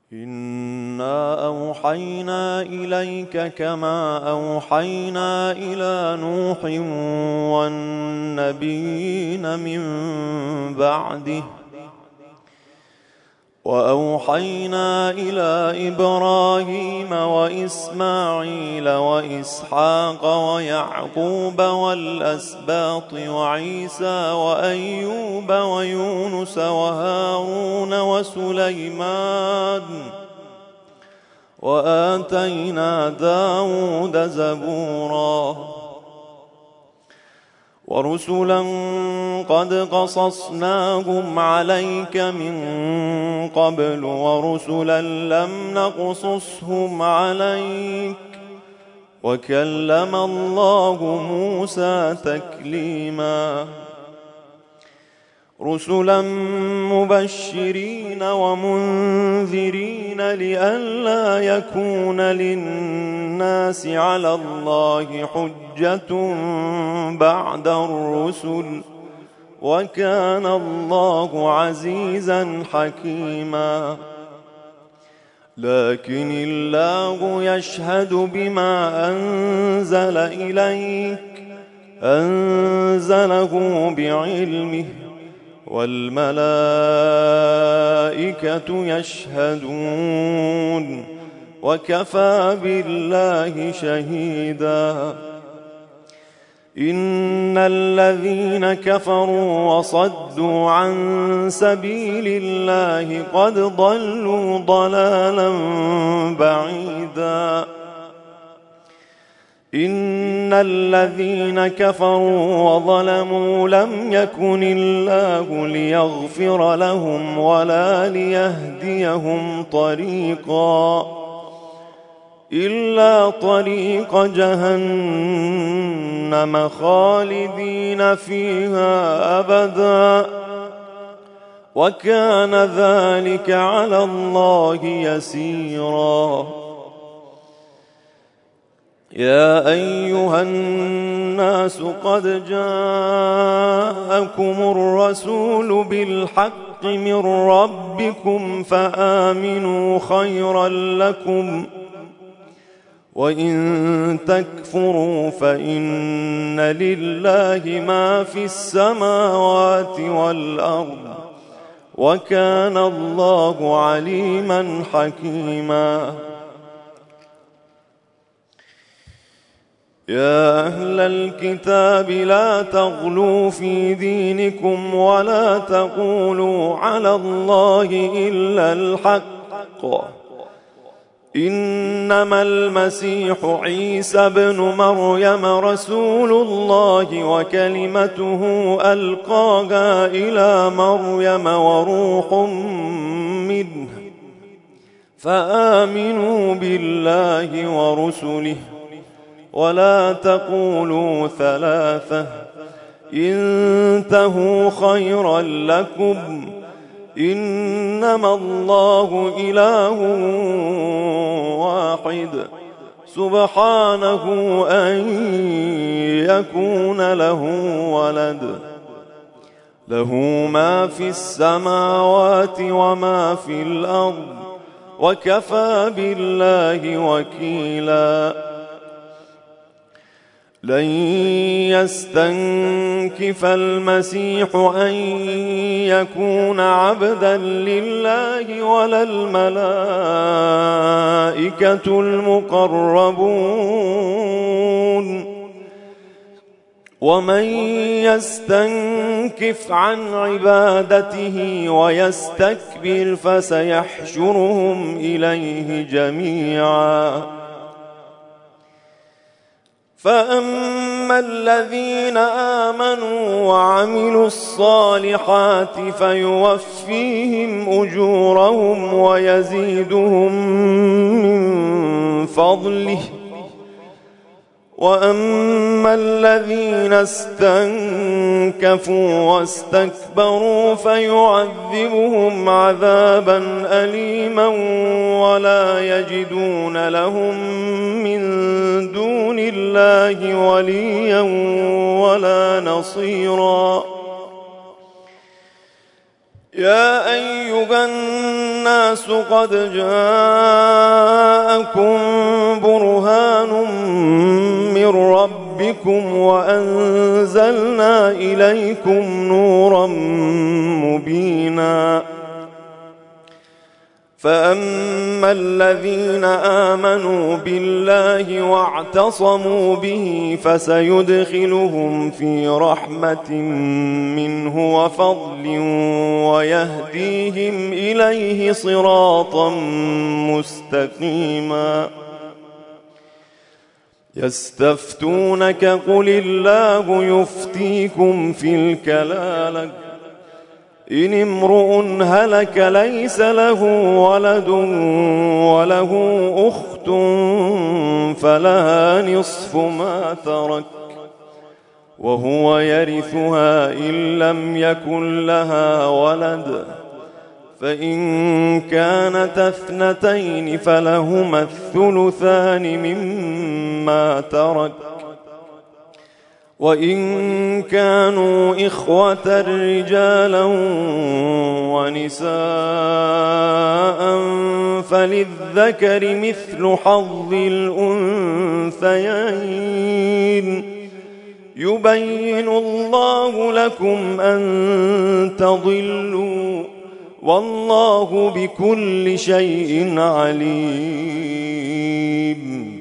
إنا أوحينا إليك كما أوحينا إلى نوح والنبيين من بعده وأوحينا إلى إبراهيم وإسماعيل وإسحاق ويعقوب والأسباط وعيسى وأيوب ويونس وهارون وسليمان وآتينا داود زبورا ورسلا قد قصصناهم عليك من قبل ورسلا لم نقصصهم عليك وكلم الله موسى تكليما رسلا مبشرين ومنذرين لئلا يكون للناس على الله حجة بعد الرسل وكان الله عزيزا حكيما لكن الله يشهد بما أنزل إليك أنزله بعلمه والملائكة يشهدون وكفى بالله شهيدا إن الذين كفروا وصدوا عن سبيل الله قد ضلوا ضلالا بعيدا إن الذين كفروا وظلموا لم يكن الله ليغفر لهم ولا ليهديهم طريقا إلا طريق جهنم خالدين فيها أبدا وكان ذلك على الله يسيرا يا أيها الناس قد جاءكم الرسول بالحق من ربكم فآمنوا خيرا لكم وإن تكفروا فإن لله ما في السماوات والأرض وكان الله عليما حكيما يا أهل الكتاب لا تغلوا في دينكم ولا تقولوا على الله إلا الحق إنما المسيح عيسى ابن مريم رسول الله وكلمته ألقاها إلى مريم وروح منه فآمنوا بالله ورسله ولا تقولوا ثلاثة انتهوا خيرا لكم إنما الله إله واحد سبحانه أن يكون له ولد له ما في السماوات وما في الأرض وكفى بالله وكيلا لن يستنكف المسيح أن يكون عبدا لله ولا الملائكة المقربون ومن يستنكف عن عبادته ويستكبر فسيحشرهم إليه جميعا فأما الذين آمنوا وعملوا الصالحات فيوفيهم أجورهم ويزيدهم من فضله وأما الذين استنكفوا واستكبروا فيعذبهم عذابا أليما ولا يجدون لهم من دون الله وليا ولا نصيرا يا أيها الناس قد جاءكم برهان من ربكم وأنزلنا إليكم نورا مبينا فأما الذين آمنوا بالله واعتصموا به فسيدخلهم في رحمة منه وفضل ويهديهم إليه صراطا مستقيما يستفتونك قل الله يفتيكم في الكلالة إن امرؤ هلك ليس له ولد وله أخت فلها نصف ما ترك وهو يرثها إن لم يكن لها ولد فإن كانت اثنتين فلهما الثلثان مما ترك وإن كانوا إخوة رجالا ونساء فللذكر مثل حظ الأنثيين يبين الله لكم أن تضلوا والله بكل شيء عليم